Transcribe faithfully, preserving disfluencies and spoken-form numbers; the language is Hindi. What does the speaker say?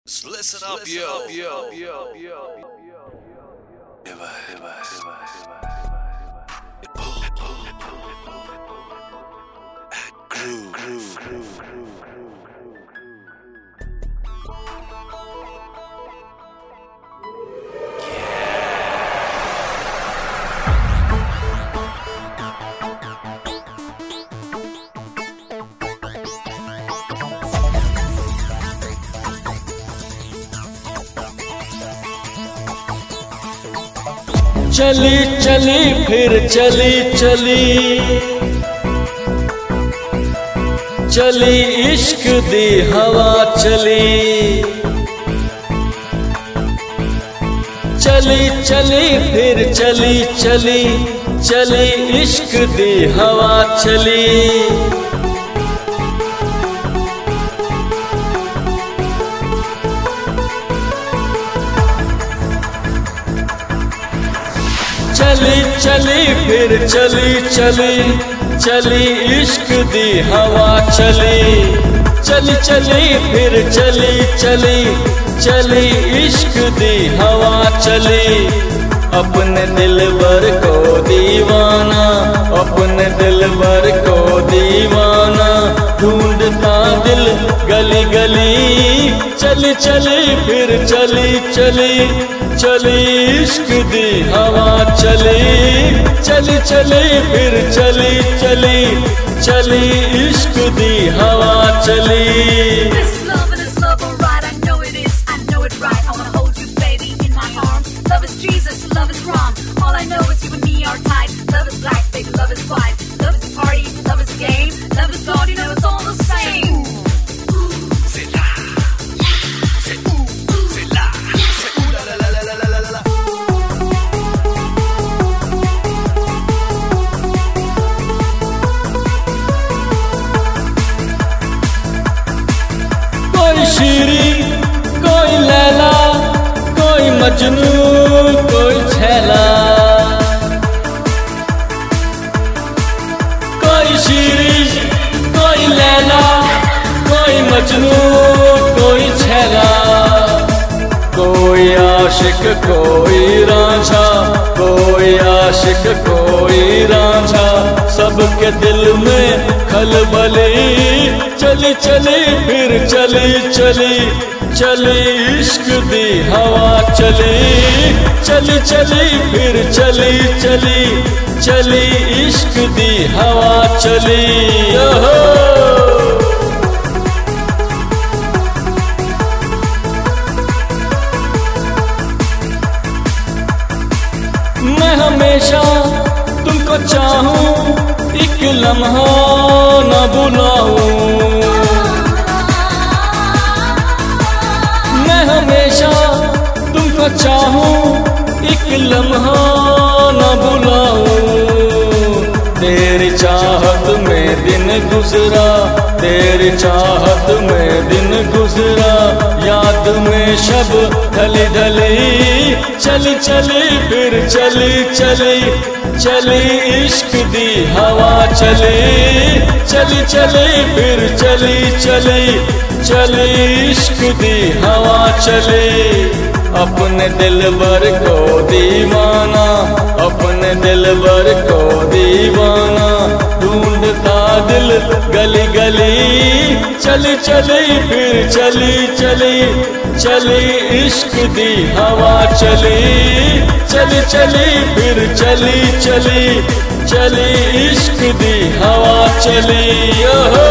Listen up, yo, yo, yo, yo. Groove, groove, groove. चली चली फिर चली चली चली इश्क दी हवा चली चली चली फिर चली चली चली इश्क दी हवा चली चली चली फिर चली चली चली इश्क दी हवा चली चली चली फिर चली चली चली इश्क दी हवा चली अपने दिलबर को दीवाना अपने दिलबर को दीवाना ढूंढता दिल गली गली चली चली फिर चली चली चली इश्क दी हवा चली चली चली फिर चली चली चली इश्क दी हवा चली This love and this love, alright, I know it is, I know it right. I wanna hold you, baby, in my arms. Love is Jesus, love is wrong. All I know is you and me are tight. Love is black, baby, love is white. Love is a party, love is a game. Love is God, you know it's all the same. C'est là, c'est où, c'est là, c'est où la la la la la la la la. कोई शीरी कोई लैला कोई मजनू कोई छैला कोई शीरी कोई लैला कोई मजनू कोई छैला कोई आशिक कोई रांझा कोई आशिक कोई रांझा सबके दिल में खलबली चली चली फिर चली चली चली इश्क दी हवा चली चली चली फिर चली चली चली इश्क दी हवा चली ओहो मैं हमेशा तुमको चाहूं एक लम्हा न भुलाऊं मैं हमेशा तुमको चाहूं एक लम्हा न भुलाऊं तेरी चाहत में दिन गुजरा तेरी चाहत में दिन गुजरा याद में शब ढली ढली चली चली फिर चली चली चली इश्क दी हवा चली चली चली फिर चली चली चली इश्क दी हवा चली अपने दिलबर को दीवाना अपने दिलबर को दीवाना ढूंढता दिल गली गली चली चली फिर चली चली चली इश्क दी हवा चली चली चली फिर चली चली चली इश्क दी हवा चली ओहो